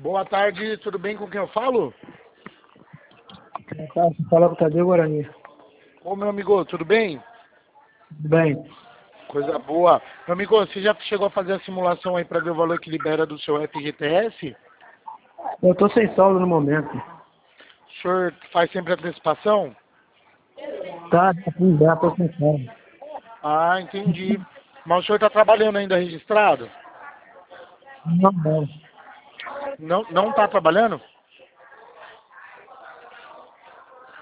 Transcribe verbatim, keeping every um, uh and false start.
Boa tarde, tudo bem com quem eu falo? Boa tarde, você fala com o Tadeu Guarani. Ô meu amigo, tudo bem? Tudo bem. Coisa boa. Meu amigo, você já chegou a fazer a simulação aí para ver o valor que libera do seu F G T S? Eu tô sem saldo no momento. O senhor faz sempre antecipação? Tá, já, já tô sem saldo. Ah, entendi. Mas o senhor está trabalhando ainda registrado? Não, não. Não, não está trabalhando?